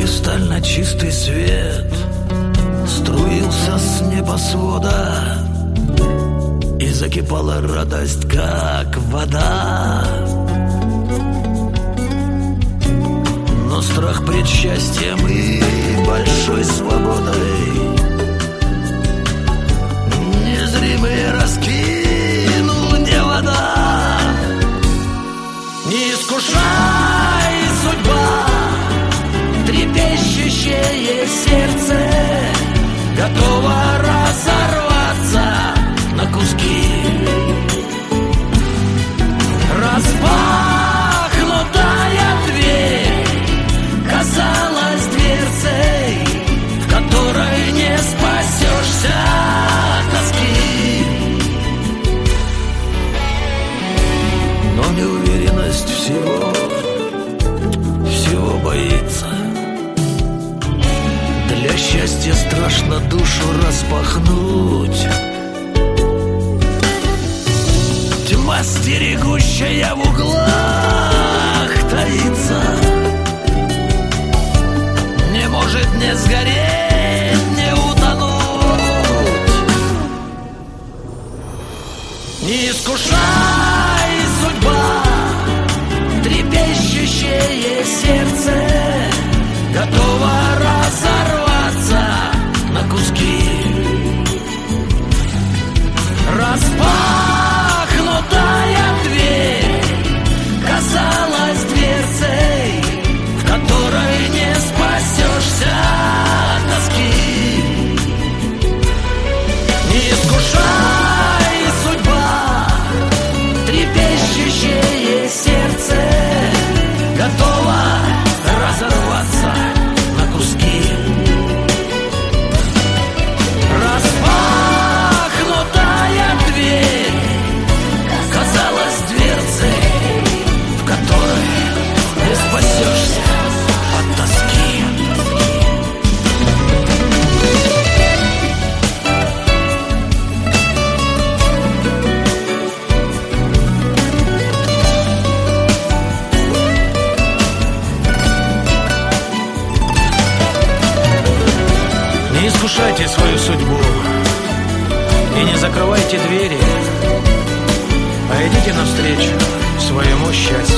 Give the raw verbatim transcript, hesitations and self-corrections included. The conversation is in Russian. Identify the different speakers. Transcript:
Speaker 1: Кристально чистый свет струился с небосвода, и закипала радость, как вода. Но страх пред счастьем и большой свободой незримый раскинул невода. Не искушай, судьба, трепещущее сердце готово разорваться на куски. Распахнутая дверь казалась дверцей, в которой не спасешься от тоски. Но неуверенность всего, всего боится. Для счастья страшно душу распахнуть. Тьма, стерегущая в углах, таится, не может не сгореть, не утонуть. Не искушай, судьба, трепещущее сердце готово разорваться на куски. Распахнутая дверь казалась дверцей, в которой не спасешься от тоски. Не искушай, судьба, трепещущее сердце готово разорваться на куски. Распахнутая дверь казалась дверцей, в которой не спасешься от тоски. Не искушайте свою судьбу и не закрывайте двери, а идите навстречу своему счастью.